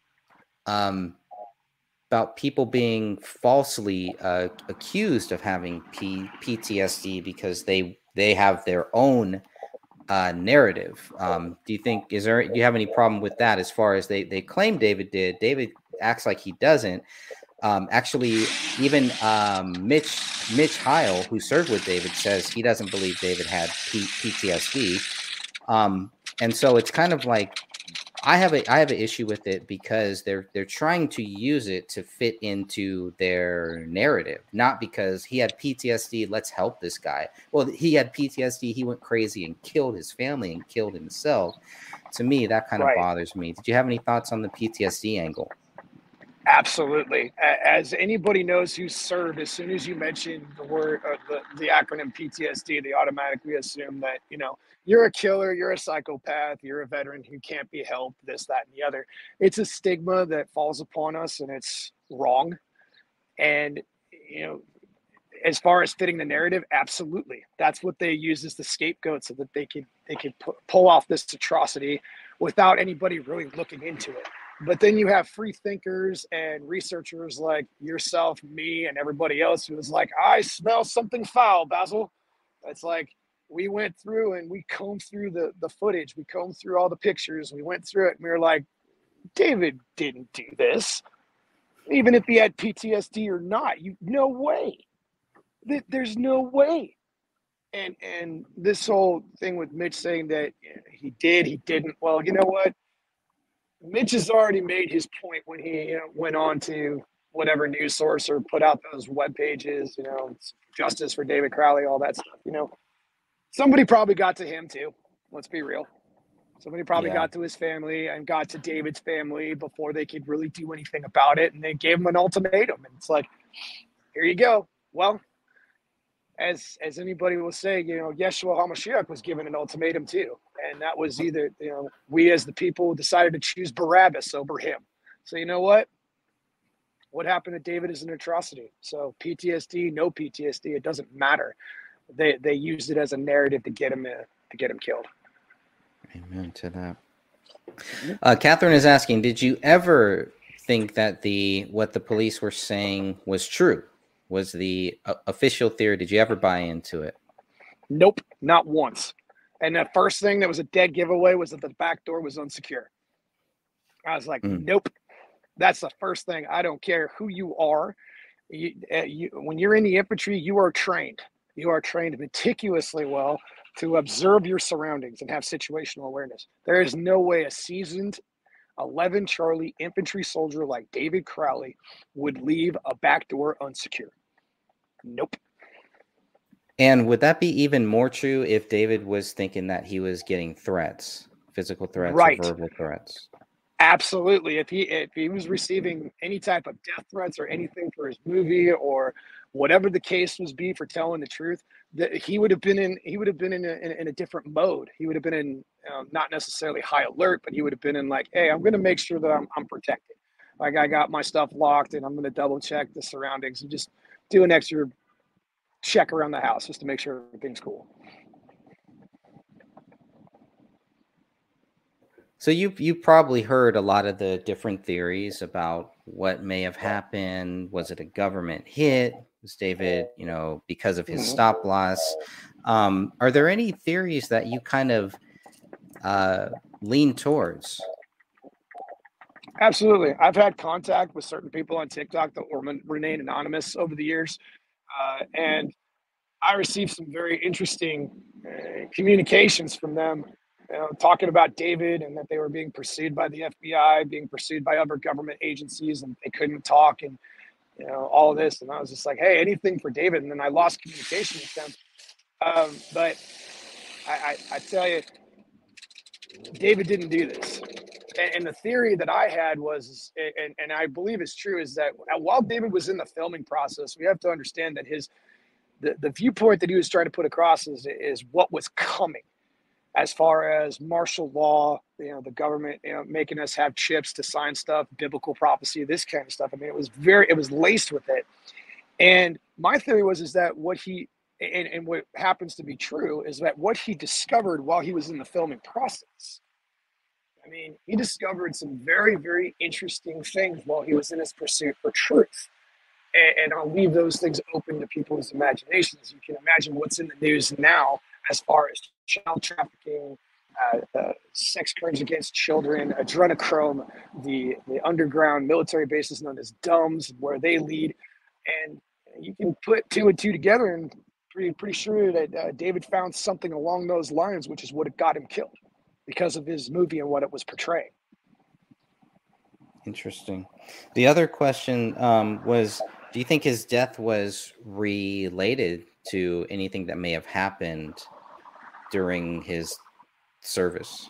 Speaker 1: um, about people being falsely uh, accused of having P- PTSD because they, they have their own uh, narrative. Um, do you think, is there, do you have any problem with that as far as they, they claim David did? David acts like he doesn't. Um, actually, even um, Mitch Mitch Heil, who served with David, says he doesn't believe David had P- PTSD, um, and so it's kind of like I have a I have an issue with it because they're they're trying to use it to fit into their narrative, not because he had P T S D. Let's help this guy. Well, he had P T S D. He went crazy and killed his family and killed himself. To me, that kind of
Speaker 2: Right.
Speaker 1: bothers me. Did you have any thoughts on the P T S D angle?
Speaker 2: Absolutely. As anybody knows who's served, as soon as you mention the word, uh, the, the acronym P T S D, they automatically assume that, you know, you're a killer, you're a psychopath, you're a veteran who can't be helped, this, that, and the other. It's a stigma that falls upon us, and it's wrong. And, you know, as far as fitting the narrative, absolutely. That's what they use as the scapegoat so that they could, they could pu- pull off this atrocity without anybody really looking into it. But then you have free thinkers and researchers like yourself, me, and everybody else who is like, I smell something foul, Basil. It's like we went through and we combed through the, the footage. We combed through all the pictures. We went through it and we were like, David didn't do this. Even if he had P T S D or not, you no way. There's no way. And and this whole thing with Mitch saying that he did, he didn't. Well, you know what? Mitch has already made his point when he, you know, went on to whatever news source or put out those web pages, you know, justice for David Crowley, all that stuff. You know, somebody probably got to him too. Let's be real. Somebody probably
Speaker 1: Yeah.
Speaker 2: got to his family and got to David's family before they could really do anything about it. And they gave him an ultimatum. And it's like, here you go. Well, as as anybody will say, you know, Yeshua HaMashiach was given an ultimatum too. And that was either, you know, we as the people decided to choose Barabbas over him. So you know what? What happened to David is an atrocity. So P T S D, no P T S D, it doesn't matter. They they used it as a narrative to get him uh, to get him killed.
Speaker 1: Amen to that. Uh, Catherine is asking, did you ever think that the what the police were saying was true? Was the uh, official theory? Did you ever buy into it?
Speaker 2: Nope, not once. And the first thing that was a dead giveaway was that the back door was unsecure. I was like, mm. nope. That's the first thing. I don't care who you are. You, uh, you, when you're in the infantry, you are trained. You are trained meticulously well to observe your surroundings and have situational awareness. There is no way a seasoned eleven Charlie infantry soldier like David Crowley would leave a back door unsecure. Nope.
Speaker 1: And would that be even more true if David was thinking that he was getting threats, physical threats, right, or verbal threats?
Speaker 2: Absolutely. If he if he was receiving any type of death threats or anything for his movie or whatever the case was be for telling the truth, that he would have been in he would have been in a, in, in a different mode. He would have been in um, not necessarily high alert, but he would have been in like, hey, I'm going to make sure that I'm I'm protected. Like I got my stuff locked and I'm going to double check the surroundings and just do an extra check around the house just to make sure everything's cool.
Speaker 1: So you you probably heard a lot of the different theories about what may have happened. Was it a government hit? Was David, you know, because of his stop loss? Um, are there any theories that you kind of uh, lean towards?
Speaker 2: Absolutely. I've had contact with certain people on TikTok that were remain anonymous over the years. Uh, and I received some very interesting uh, communications from them, you know, talking about David and that they were being pursued by the F B I, being pursued by other government agencies, and they couldn't talk, and you know all of this. And I was just like, hey, anything for David. And then I lost communication with them. Um, but I, I, I tell you, David didn't do this. And, and the theory that I had was, and, and I believe is true, is that while David was in the filming process, we have to understand that his the, the viewpoint that he was trying to put across is, is what was coming. As far as martial law, you know, the government, you know, making us have chips to sign stuff, biblical prophecy, this kind of stuff. I mean, it was very, it was laced with it. And my theory was, is that what he, and, and what happens to be true is that what he discovered while he was in the filming process, I mean, he discovered some very, very interesting things while he was in his pursuit for truth. And, and I'll leave those things open to people's imaginations. You can imagine what's in the news now as far as child trafficking, uh, uh, sex crimes against children, adrenochrome, the, the underground military bases known as D U M S, where they lead. And you can put two and two together and pretty, pretty sure that uh, David found something along those lines, which is what got him killed because of his movie and what it was portraying.
Speaker 1: Interesting. The other question um, was, do you think his death was related to anything that may have happened during his service?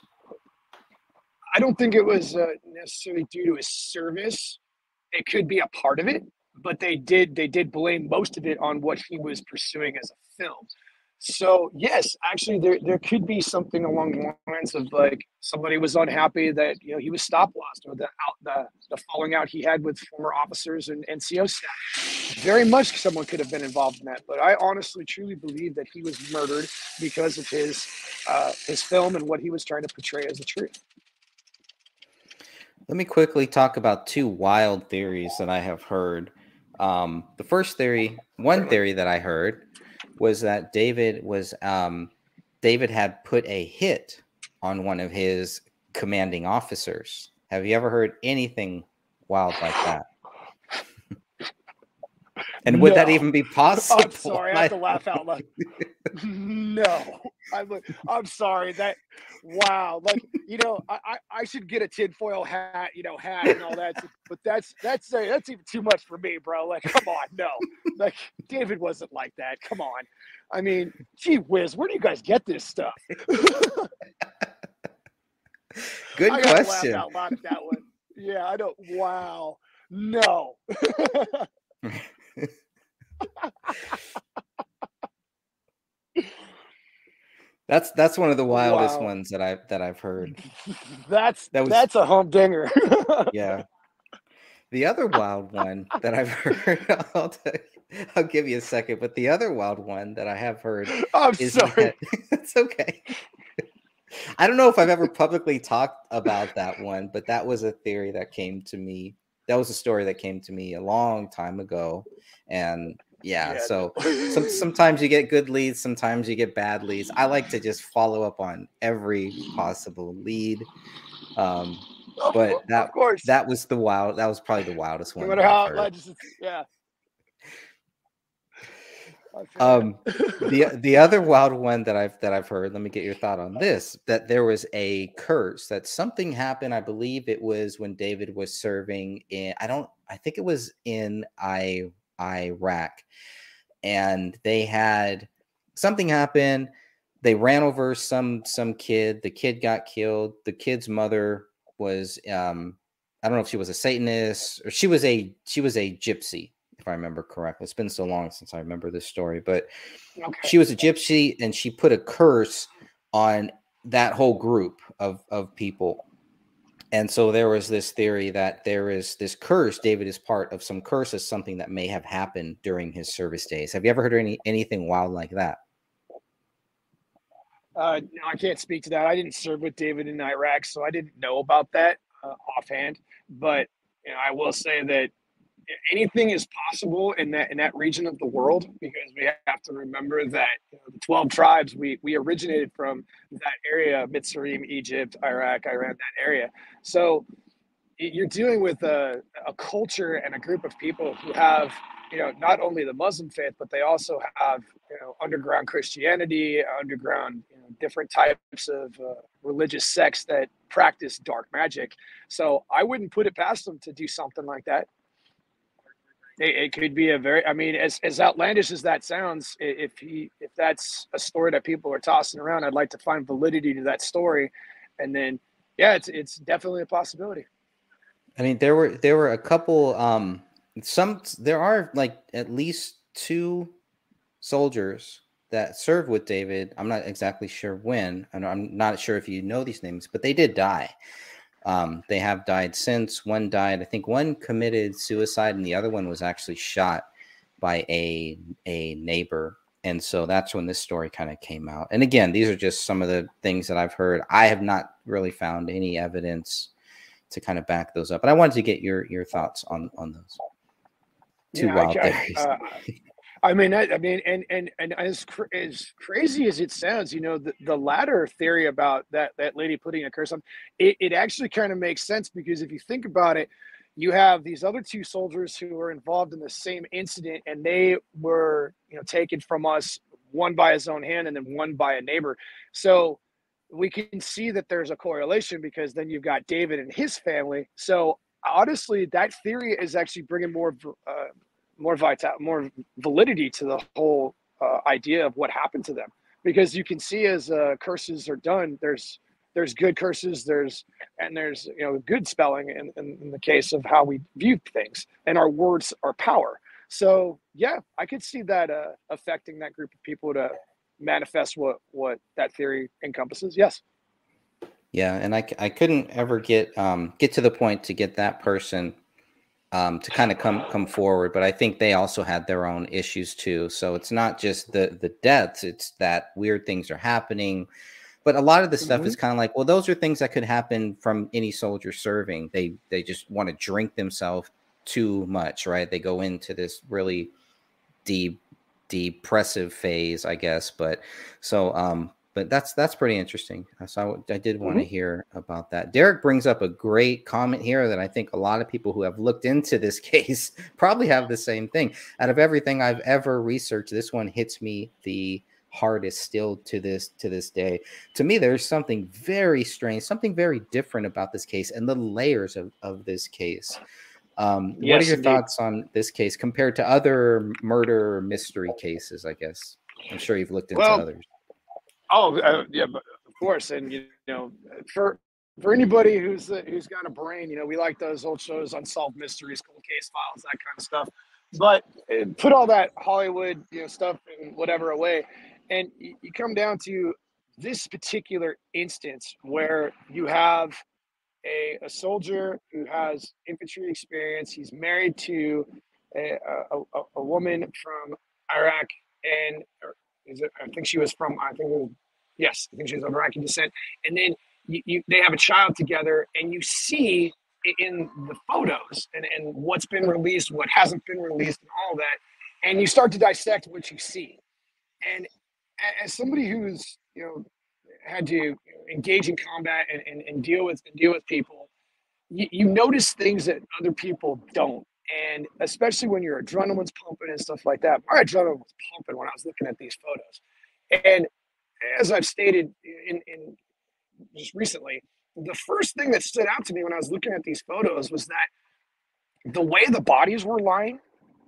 Speaker 2: I don't think it was uh, necessarily due to his service. It could be a part of it, but they did they did blame most of it on what he was pursuing as a film. So yes, actually, there there could be something along the lines of like somebody was unhappy that you know he was stop lost or the out the, the falling out he had with former officers and N C O staff. Very much someone could have been involved in that, but I honestly truly believe that he was murdered because of his uh, his film and what he was trying to portray as the truth.
Speaker 1: Let me quickly talk about two wild theories that I have heard. Um, the first theory, one theory that I heard was that David was um, David had put a hit on one of his commanding officers. Have you ever heard anything wild like that? And would
Speaker 2: No.
Speaker 1: that even be possible?
Speaker 2: I'm sorry, I have to laugh out loud. No, I'm, I'm sorry. That, wow, like, you know, I, I, I should get a tinfoil hat, you know, hat and all that, but that's that's uh, that's even too much for me, bro. Like, come on, no, like David wasn't like that. Come on, I mean, gee whiz, where do you guys get this stuff?
Speaker 1: Good
Speaker 2: I gotta
Speaker 1: question.
Speaker 2: laugh out loud at that one. Yeah, I don't. Wow, no.
Speaker 1: That's that's one of the wildest
Speaker 2: Wow.
Speaker 1: ones that I that I've heard.
Speaker 2: That's
Speaker 1: That was
Speaker 2: that's a humdinger.
Speaker 1: yeah. The other wild one that I've heard, I'll, tell you, I'll give you a second, but the other wild one that I have heard
Speaker 2: I'm
Speaker 1: is
Speaker 2: sorry.
Speaker 1: that it's okay. I don't know if I've ever publicly talked about that one, but that was a theory that came to me. That was a story that came to me a long time ago, and yeah,
Speaker 2: Yeah,
Speaker 1: so
Speaker 2: no.
Speaker 1: some, sometimes you get good leads, sometimes you get bad leads. I like to just follow up on every possible lead. Um,
Speaker 2: Of,
Speaker 1: but that
Speaker 2: of course,
Speaker 1: that was the wild. That was probably the wildest
Speaker 2: no
Speaker 1: one.
Speaker 2: matter
Speaker 1: that
Speaker 2: how
Speaker 1: I've heard.
Speaker 2: outlandish it's, yeah.
Speaker 1: Um, the the other wild one that I've that I've heard. Let me get your thought on this. That there was a curse. That something happened. I believe it was when David was serving in. I don't. I think it was in I, Iraq, and they had something happen. They ran over some some kid. The kid got killed. The kid's mother was. Um, I don't know if she was a Satanist or she was a she was a gypsy. If I remember correctly. It's been so long since I remember this story, but
Speaker 2: Okay.
Speaker 1: she was a gypsy and she put a curse on that whole group of, of people. And so there was this theory that there is this curse. David is part of some curse as something that may have happened during his service days. Have you ever heard any anything wild like that?
Speaker 2: Uh, no, I can't speak to that. I didn't serve with David in Iraq, so I didn't know about that uh, offhand. But you know, I will say that anything is possible in that in that region of the world, because we have to remember that you know, the twelve tribes we we originated from that area, Mitzrayim, Egypt, Iraq, Iran, that area. So you're dealing with a, a culture and a group of people who have you know not only the Muslim faith, but they also have you know underground Christianity, underground you know, different types of uh, religious sects that practice dark magic. So I wouldn't put it past them to do something like that. It, it could be a very, I mean, as, as outlandish as that sounds, if he, if that's a story that people are tossing around, I'd like to find validity to that story. And then, yeah, it's, it's definitely a possibility.
Speaker 1: I mean, there were, there were a couple, um, some, there are like at least two soldiers that served with David. I'm not exactly sure when, and I'm not sure if you know these names, but they did die. Um, they have died since. One died, I think one committed suicide, and the other one was actually shot by a a neighbor. And so that's when this story kind of came out. And again, these are just some of the things that I've heard. I have not really found any evidence to kind of back those up. But I wanted to get your your thoughts on on those two
Speaker 2: yeah,
Speaker 1: wild
Speaker 2: I,
Speaker 1: theories.
Speaker 2: uh, I mean, I, I mean, and and and as cr- as crazy as it sounds, you know, the, the latter theory about that that lady putting a curse on, it, it actually kind of makes sense, because if you think about it, you have these other two soldiers who were involved in the same incident, and they were, you know, taken from us, one by his own hand and then one by a neighbor. So we can see that there's a correlation, because then you've got David and his family. So honestly, that theory is actually bringing more uh, more vital, more validity to the whole uh, idea of what happened to them, because you can see as uh, curses are done, there's there's good curses, there's and there's you know good spelling in, in, in the case of how we view things, and our words are power. So yeah, I could see that uh, affecting that group of people to manifest what what that theory encompasses. Yes.
Speaker 1: Yeah, and I, I couldn't ever get um get to the point to get that person um, to kind of come come forward, but I think they also had their own issues too. So it's not just the the deaths; it's that weird things are happening. But a lot of the stuff
Speaker 2: Mm-hmm.
Speaker 1: is kind of like, well, those are things that could happen from any soldier serving. They they just want to drink themselves too much, right? They go into this really deep depressive phase, I guess. But so, um, but that's that's pretty interesting. So I, I did want to
Speaker 2: Mm-hmm.
Speaker 1: hear about that. Derek brings up a great comment here that I think a lot of people who have looked into this case probably have the same thing. Out of everything I've ever researched, this one hits me the hardest still to this to this day. To me, there's something very strange, something very different about this case and the layers of, of this case. Um,
Speaker 2: Yes,
Speaker 1: what are your
Speaker 2: indeed.
Speaker 1: thoughts on this case compared to other murder mystery cases? I guess I'm sure you've looked into
Speaker 2: Well,
Speaker 1: others.
Speaker 2: oh uh, yeah, but of course, and you know, for for anybody who's uh, who's got a brain, you know, we like those old shows, Unsolved Mysteries, Cold Case Files, that kind of stuff. But uh, put all that Hollywood, you know, stuff and whatever away, and you, you come down to this particular instance where you have a, a soldier who has infantry experience. He's married to a, a, a, a woman from Iraq, and or is it, I think she was from, I think it was, yes, I think she was of Iraqi descent. And then you, you, they have a child together, and you see in the photos and, and what's been released, what hasn't been released, and all that, and you start to dissect what you see. And as somebody who's, you know, had to engage in combat and, and, and deal with and deal with people, you, you notice things that other people don't. And especially when your adrenaline's pumping and stuff like that. My adrenaline was pumping when I was looking at these photos. And as I've stated in, in just recently, the first thing that stood out to me when I was looking at these photos was that the way the bodies were lying,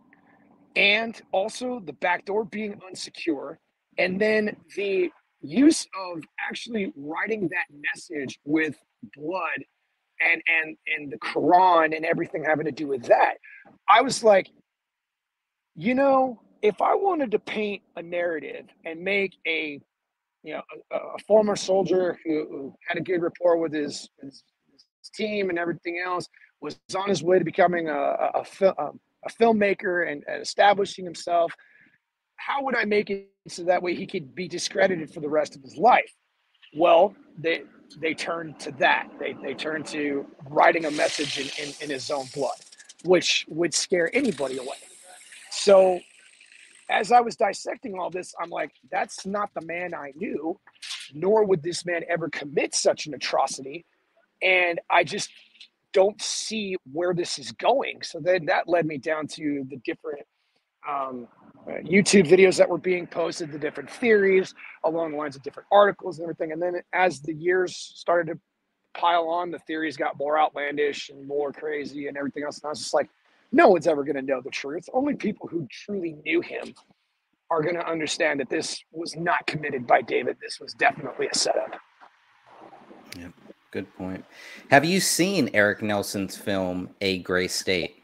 Speaker 2: and also the back door being unsecure, and then the use of actually writing that message with blood and and and the Quran and everything having to do with that. I was like, you know, if I wanted to paint a narrative and make a, you know, a, a former soldier who, who had a good rapport with his, his, his team and everything else, was on his way to becoming a a, a, a filmmaker and, and establishing himself, how would I make it so that way he could be discredited for the rest of his life? Well, they they turned to that. They they turned to writing a message in, in, in his own blood, which would scare anybody away. So as I was dissecting all this, I'm like, that's not the man I knew, nor would this man ever commit such an atrocity. And I just don't see where this is going. So then that led me down to the different um, uh, YouTube videos that were being posted, the different theories along the lines of different articles and everything. And then as the years started to pile on, the theories got more outlandish and more crazy and everything else. And I was just like, no one's ever going to know the truth. Only people who truly knew him are going to understand that this was not committed by David. This was definitely a setup.
Speaker 1: Yep. Good point. Have you seen Eric Nelson's film, A Gray State?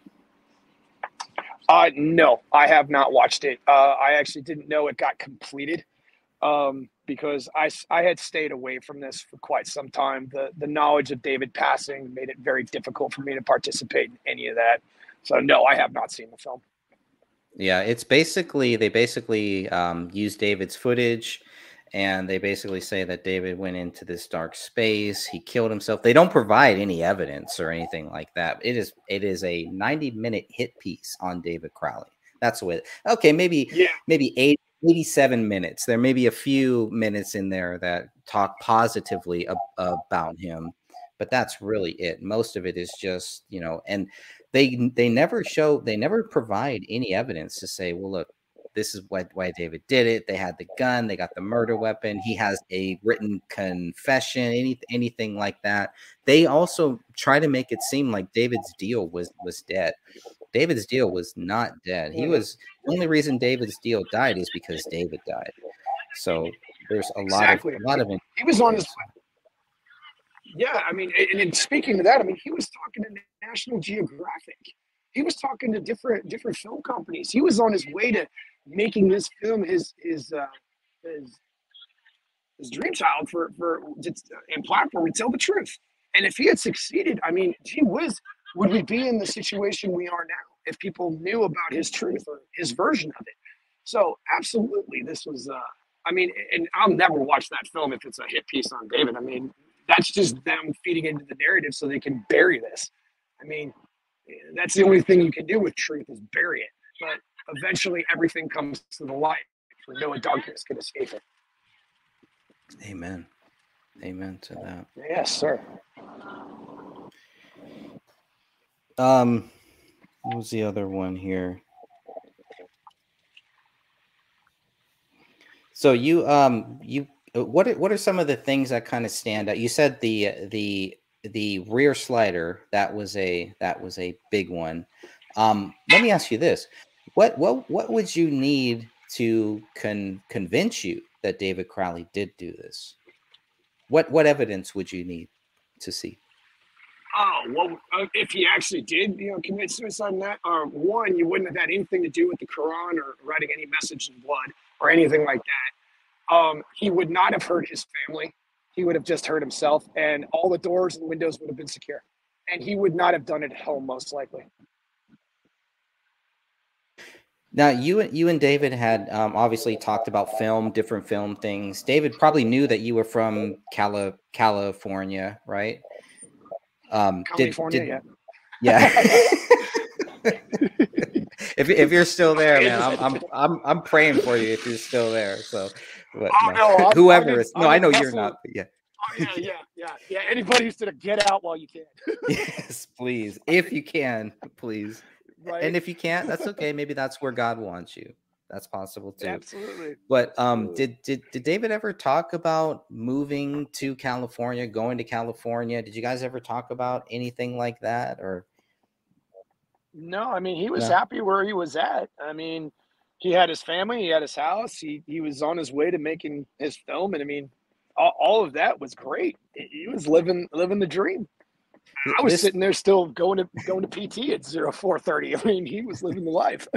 Speaker 2: Uh, no, I have not watched it. Uh, I actually didn't know it got completed um, because I, I had stayed away from this for quite some time. The, the knowledge of David passing made it very difficult for me to participate in any of that. So no, I have not seen the film.
Speaker 1: Yeah, it's basically, they basically um, use David's footage, and they basically say that David went into this dark space. He killed himself. They don't provide any evidence or anything like that. It is it is a ninety minute hit piece on David Crowley. That's what. Okay, maybe
Speaker 2: yeah.
Speaker 1: maybe eight, eighty-seven minutes. There may be a few minutes in there that talk positively ab- about him, but that's really it. Most of it is just, you know, and they they never show, they never provide any evidence to say, well, look, this is why, why David did it. They had the gun, they got the murder weapon. He has a written confession, any, anything like that. They also try to make it seem like David's deal was, was dead. David's deal was not dead. He was, the only reason David's deal died is because David died. So there's a
Speaker 2: exactly.
Speaker 1: lot of, a lot of,
Speaker 2: he was on his, yeah, I mean, and, and speaking to that, I mean, he was talking to National Geographic. He was talking to different, different film companies. He was on his way to making this film his his uh, his, his dream child for for and platform to tell the truth. And if he had succeeded, I mean, gee whiz, would we be in the situation we are now if people knew about his truth or his version of it? So absolutely, this was. Uh, I mean, and I'll never watch that film if it's a hit piece on David. I mean, that's just them feeding into the narrative so they can bury this. I mean, that's the only thing you can do with truth is bury it. But eventually everything comes to the light, for no darkness can escape it.
Speaker 1: Amen. Amen to that.
Speaker 2: Yes, sir.
Speaker 1: Um, what was the other one here? So you um you what are, what are some of the things that kind of stand out? You said the the the rear slider, that was a that was a big one. Um, let me ask you this: what what what would you need to con convince you that David Crowley did do this? What what evidence would you need to see?
Speaker 2: Oh, well, uh, if he actually did, you know, commit suicide in that, or one, you wouldn't have had anything to do with the Quran or writing any message in blood or anything like that. Um, he would not have hurt his family. He would have just hurt himself, and all the doors and windows would have been secure. And he would not have done it at home, most likely.
Speaker 1: Now, you and you and David had um, obviously talked about film, different film things. David probably knew that you were from Cali California, right? Um,
Speaker 2: California,
Speaker 1: did, did,
Speaker 2: yeah.
Speaker 1: Yeah. if if you're still there, man, I'm I'm I'm I'm praying for you if you're still there. So, but,
Speaker 2: oh,
Speaker 1: no.
Speaker 2: no
Speaker 1: whoever
Speaker 2: I'm
Speaker 1: is, no, I know you're not. But yeah.
Speaker 2: Oh, yeah, yeah, yeah, yeah. Anybody who's gonna get out while you can.
Speaker 1: Yes, please, if you can, please.
Speaker 2: Right.
Speaker 1: And if you can't, that's okay. Maybe that's where God wants you. That's possible too.
Speaker 2: Absolutely.
Speaker 1: But um,
Speaker 2: Absolutely.
Speaker 1: did did did David ever talk about moving to California, going to California? Did you guys ever talk about anything like that, or?
Speaker 2: No, I mean, he was
Speaker 1: No.
Speaker 2: happy where he was at. I mean, he had his family, he had his house, he he was on his way to making his film, and I mean, all, all of that was great. He was living living the dream. I was
Speaker 1: This,
Speaker 2: sitting there still going to going to P T at zero four thirty. I mean, he was living the life.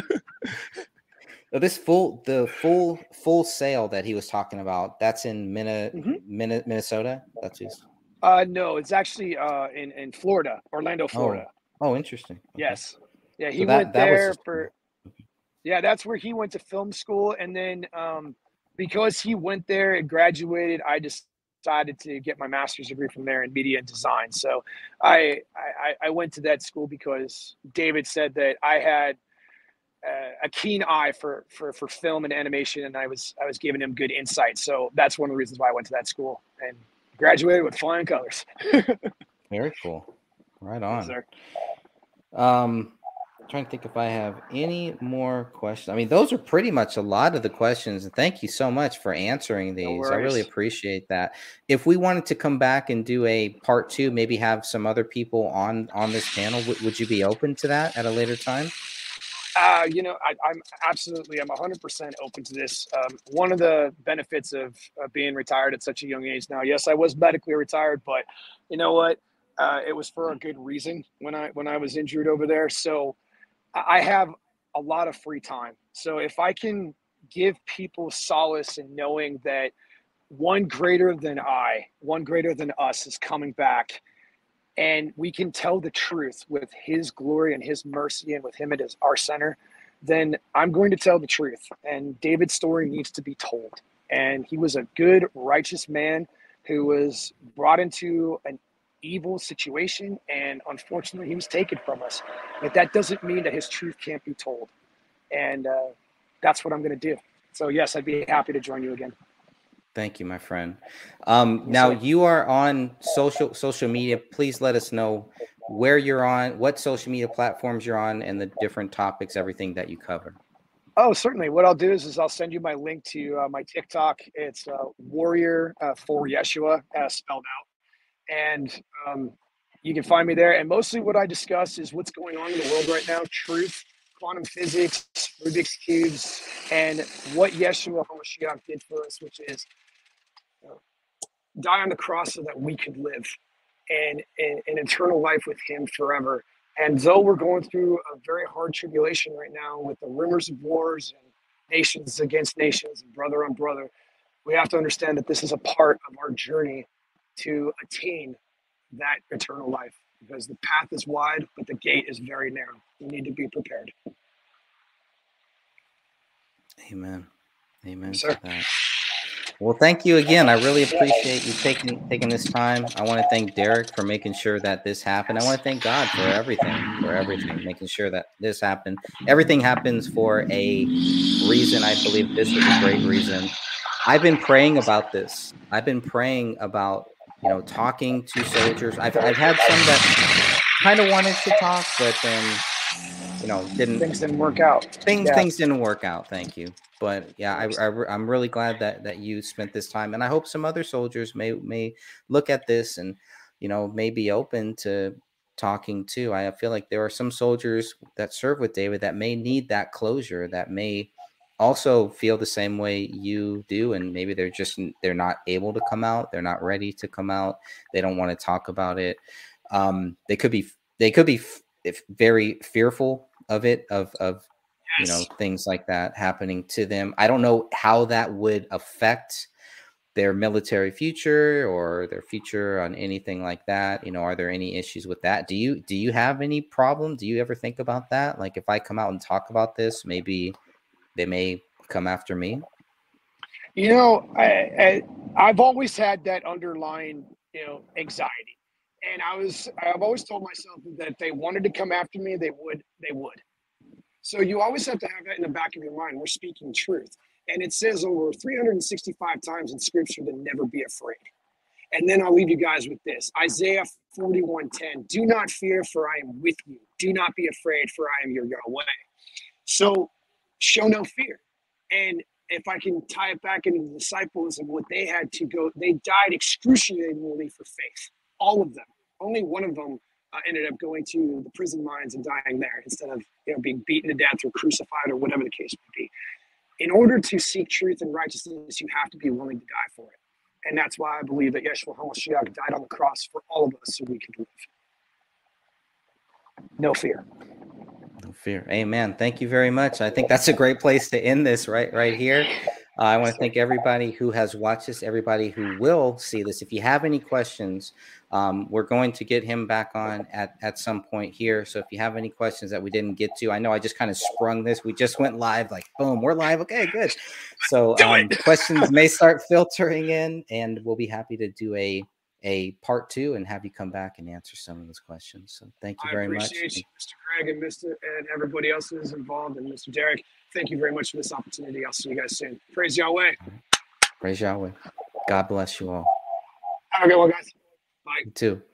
Speaker 1: this full the full full sale that he was talking about, that's in Minna,
Speaker 2: mm-hmm.
Speaker 1: Minna, Minnesota. That's his.
Speaker 2: Uh, no, it's actually uh in in Florida, Orlando, Florida.
Speaker 1: Oh, oh interesting. Okay.
Speaker 2: Yes, yeah, he
Speaker 1: so that,
Speaker 2: went
Speaker 1: that
Speaker 2: there
Speaker 1: was just...
Speaker 2: for. Yeah, that's where he went to film school, and then um, because he went there and graduated, I decided to get my master's degree from there in media and design. So I I, I went to that school because David said that I had uh, a keen eye for, for for film and animation, and I was I was giving him good insight. So that's one of the reasons why I went to that school and graduated with flying colors.
Speaker 1: Very cool. Right on.
Speaker 2: Yes, sir.
Speaker 1: Um. Trying to think if I have any more questions. I mean, those are pretty much a lot of the questions, and thank you so much for answering these.
Speaker 2: No
Speaker 1: I really appreciate that. If we wanted to come back and do a part two, maybe have some other people on on this panel, w would you be open to that at a later time?
Speaker 2: Uh, you know, I, I'm absolutely, I'm one hundred percent open to this. Um, one of the benefits of, of being retired at such a young age now, yes, I was medically retired, but you know what? Uh, it was for a good reason when I when I was injured over there. So I have a lot of free time. So if I can give people solace in knowing that one greater than I, one greater than us is coming back, and we can tell the truth with his glory and his mercy and with him at his, our center, then I'm going to tell the truth. And David's story needs to be told. And he was a good, righteous man who was brought into an evil situation, and unfortunately he was taken from us. But that doesn't mean that his truth can't be told. And uh, that's what I'm going to do. So yes, I'd be happy to join you again.
Speaker 1: Thank you, my friend. Um,
Speaker 2: Yes,
Speaker 1: now
Speaker 2: sir.
Speaker 1: you are on social social media. Please let us know where you're on, what social media platforms you're on, and the different topics, everything that you cover.
Speaker 2: Oh, certainly. What I'll do is, is I'll send you my link to uh, my TikTok. It's uh, Warrior uh, for Yeshua, uh, spelled out. And um, you can find me there. And mostly what I discuss is what's going on in the world right now, truth, quantum physics, Rubik's Cubes, and what Yeshua HaMashiach did for us, which is uh, die on the cross so that we could live and an eternal life with him forever. And though we're going through a very hard tribulation right now with the rumors of wars and nations against nations and brother on brother, we have to understand that this is a part of our journey to attain that eternal life, because the path is wide, but the gate is very narrow. We need to be prepared.
Speaker 1: Amen. Amen
Speaker 2: Yes,
Speaker 1: to
Speaker 2: sir.
Speaker 1: that. Well, thank you again. I really appreciate you taking taking this time. I want to thank Derek for making sure that this happened. I want to thank God for everything, for everything, making sure that this happened. Everything happens for a reason. I believe this was a great reason. I've been praying about this. I've been praying about, you know, talking to soldiers. I've I've had some that kind of wanted to talk, but then, you know, didn't
Speaker 2: things didn't work out.
Speaker 1: Things
Speaker 2: Yeah.
Speaker 1: things didn't work out. Thank you. But yeah, I, I I'm really glad that that you spent this time, and I hope some other soldiers may may look at this and, you know, may be open to talking too. I feel like there are some soldiers that serve with David that may need that closure, that may also feel the same way you do, and maybe they're just they're not able to come out, they're not ready to come out, they don't want to talk about it. Um, they could be they could be if very fearful of it, of of you know, things like that happening to them. I don't know how that would affect their military future or their future on anything like that. You know, are there any issues with that? Do you do you have any problem? Do you ever think about that? Like, if I come out and talk about this, maybe they may come after me.
Speaker 2: You know, I, I I've always had that underlying, you know, anxiety, and I was I've always told myself that if they wanted to come after me, they would they would. So you always have to have that in the back of your mind. We're speaking truth. And it says over three hundred sixty-five times in scripture to never be afraid. And then I'll leave you guys with this. Isaiah forty-one ten, do not fear, for I am with you. Do not be afraid, for I am your Yahweh. So show no fear. And if I can tie it back into the disciples and what they had to go, they died excruciatingly for faith. All of them. Only one of them Uh, ended up going to the prison mines and dying there instead of, you know, being beaten to death or crucified or whatever the case may be. In order to seek truth and righteousness, you have to be willing to die for it. And that's why I believe that Yeshua HaMashiach died on the cross for all of us so we can live. No fear.
Speaker 1: No fear. Amen. Thank you very much. I think that's a great place to end this right right here. Uh, I want to thank everybody who has watched this, everybody who will see this. If you have any questions, um, we're going to get him back on at, at some point here. So if you have any questions that we didn't get to, I know I just kind of sprung this. We just went live, like, boom, we're live. Okay, good. So um, questions may start filtering in, and we'll be happy to do a a part two and have you come back and answer some of those questions. So thank you very much.
Speaker 2: I appreciate you, Mister Greg, and Mister and everybody else who's involved, and Mister Derek. Thank you very much for this opportunity. I'll see you guys soon. Praise Yahweh.
Speaker 1: Praise Yahweh. God bless you all.
Speaker 2: Have a good one, guys. Bye.
Speaker 1: You too.